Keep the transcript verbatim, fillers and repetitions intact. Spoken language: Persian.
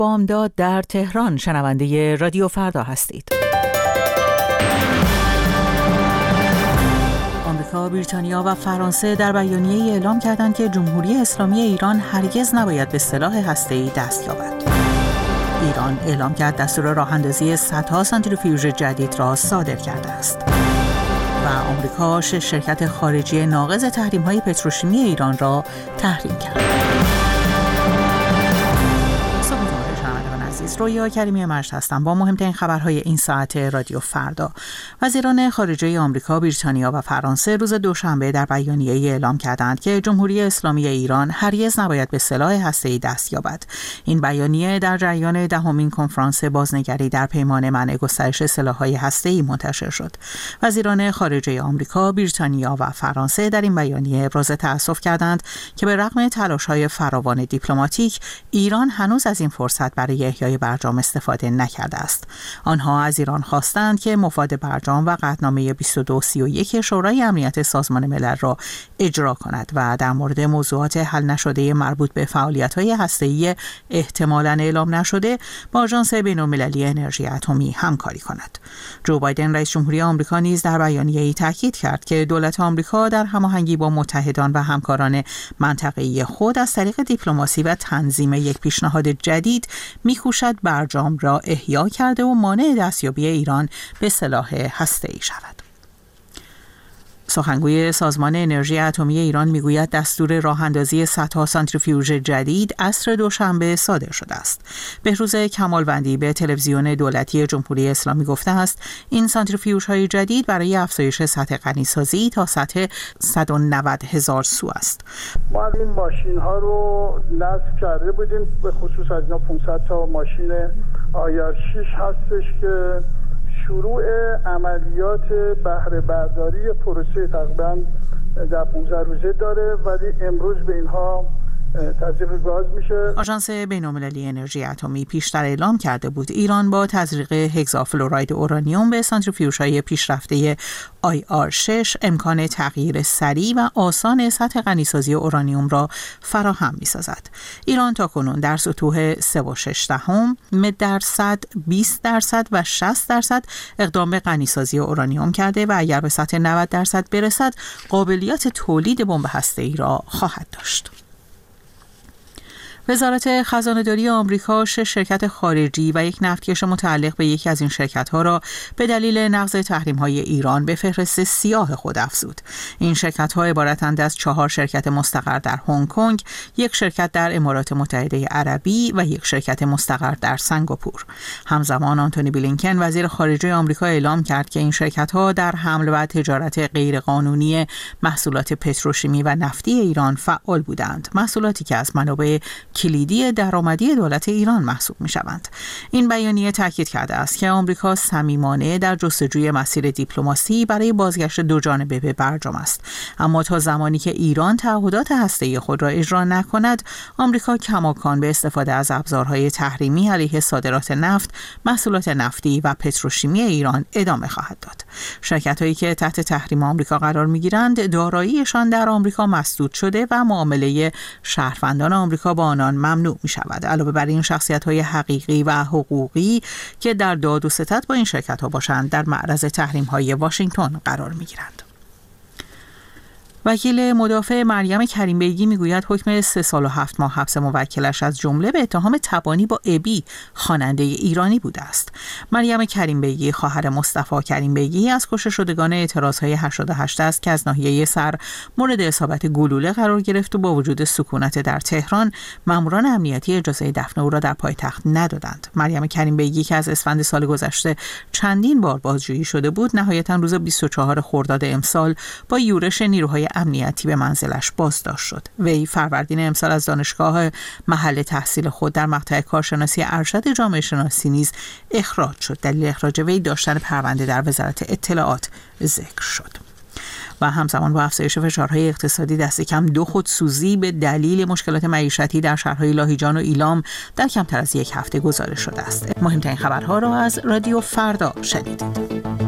بامداد در تهران شنونده رادیو فردا هستید. آمریکا، بریتانیا و فرانسه در بیانیه‌ای اعلام کردند که جمهوری اسلامی ایران هرگز نباید به سلاح هسته‌ای دست یابد. ایران اعلام کرد دستور راه‌اندازی صدها سانتریفیوژ جدید را صادر کرده است. و آمریکا شش شرکت خارجی ناقض تحریم‌های پتروشیمی ایران را تحریم کرد. رویا کریمی مجد هستم با مهمترین خبرهای این ساعت رادیو فردا. وزیران خارجه آمریکا، بریتانیا و فرانسه روز دوشنبه در بیانیه‌ای اعلام کردند که جمهوری اسلامی ایران هرگز نباید به سلاح هسته‌ای دست یابد. این بیانیه در جریان دهمین کنفرانس بازنگری در پیمان منع گسترش سلاح‌های هسته‌ای منتشر شد. وزیران خارجه آمریکا، بریتانیا و فرانسه در این بیانیه ابراز تأسف کردند که به رغم تلاش‌های فراوان دیپلماتیک، ایران هنوز از این فرصت برای احیای برجام استفاده نکرده است. آنها از ایران خواستند که مفاد برجام و قطعنامه بیست و دو سی و یک شورای امنیت سازمان ملل را اجرا کند و در مورد موضوعات حل نشده مربوط به فعالیت‌های هسته‌ای احتمالاً اعلام نشده با آژانس بین‌المللی انرژی اتمی همکاری کند. جو بایدن رئیس جمهوری آمریکا نیز در بیانیه‌ای تاکید کرد که دولت آمریکا در هماهنگی با متحدان و همکاران منطقه‌ای خود از طریق دیپلماسی و تنظیم یک پیشنهاد جدید می‌کوشد برجام را احیا کرده و مانع دستیابی ایران به سلاح هسته‌ای شود. سخنگوی سازمان انرژی اتمی ایران میگوید دستور راه اندازی صدها سانتریفیوژ جدید عصر دوشنبه صادر شده است. بهروز کمالوندی به تلویزیون دولتی جمهوری اسلامی گفته است این سانتریفیوژهای جدید برای افزایش سطح غنیسازی تا سطح صد و نود هزار سو است. ما این ماشین ها رو نصب کرده بودیم، به خصوص از اینا پانصد تا ماشین آیار شش هستش که شروع عملیات بهره برداری پروسه تقریبا در پانزده روزه داره، ولی امروز به اینها تزریق گاز میشه. آژانس بین‌المللی انرژی اتمی پیشتر اعلام کرده بود ایران با تزریق هگزافلوراید اورانیوم به سانتریفیوژهای پیشرفته آی آر شش امکان تغییر سریع و آسان سطح غنیسازی اورانیوم را فراهم می‌سازد. ایران تاکنون در سطوح سه و شش دهم درصد، بیست درصد و شصت درصد اقدام به غنیسازی اورانیوم کرده و اگر به سطح نود درصد برسد قابلیت تولید بمب هسته‌ای را خواهد داشت. وزارت خزانه‌داری آمریکا شش شرکت خارجی و یک نفتکش متعلق به یکی از این شرکت‌ها را به دلیل نقض تحریم‌های ایران به فهرست سیاه خود افزود. این شرکت‌ها عبارتند از چهار شرکت مستقر در هنگ کنگ، یک شرکت در امارات متحده عربی و یک شرکت مستقر در سنگاپور. همزمان آنتونی بلینکن وزیر خارجه آمریکا اعلام کرد که این شرکت‌ها در حمل و تجارت غیرقانونی محصولات پتروشیمی و نفتی ایران فعال بودند، محصولاتی که از منابع کلیدی درآمدی دولت ایران محسوب می‌شوند. این بیانیه تاکید کرده است که آمریکا صمیمانه در جستجوی مسیر دیپلماسی برای بازگشت دوجانبه به برجام است، اما تا زمانی که ایران تعهدات هسته‌ای خود را اجرا نکند، آمریکا کماکان به استفاده از ابزارهای تحریمی علیه صادرات نفت، محصولات نفتی و پتروشیمی ایران ادامه خواهد داد. شرکت‌هایی که تحت تحریم آمریکا قرار می‌گیرند، داراییشان در آمریکا مسدود شده و معامله شهروندان آمریکا با آنان ممنوع می شود. علاوه بر این شخصیت‌های حقیقی و حقوقی که در داد و ستد با این شرکت‌ها باشند در معرض تحریم‌های واشنگتن قرار می‌گیرند. وکیل مدافع مریم کریم بیگی میگوید حکم سه سال و هفت ماه حبس موکلش از جمله به اتهام تبانی با ابی خواننده ایرانی بوده است. مریم کریم بیگی خواهر مصطفی کریم بیگی از کشته شدگان اعتراضهای هشتاد و هشت است که از ناحیه سر مورد اصابت گلوله قرار گرفت و با وجود سکونت در تهران ماموران امنیتی اجازه دفن او را در پایتخت ندادند. مریم کریم بیگی که از اسفند سال گذشته چندین بار بازجویی شده بود، نهایتا روز بیست و چهارم خرداد امسال با یورش نیروهای امنیتی به منزلش بازداشت شد. وی فروردین امسال از دانشگاه محل تحصیل خود در مقطع کارشناسی ارشد جامعه شناسی نیز اخراج شد. دلیل اخراج وی داشتن پرونده در وزارت اطلاعات ذکر شد. و همزمان با افزایش فشارهای اقتصادی دست کم دو خودسوزی به دلیل مشکلات معیشتی در شهرهای لاهیجان و ایلام در کمتر از یک هفته گزارش شده است. مهمترین خبرها را از رادیو فردا شنیدید.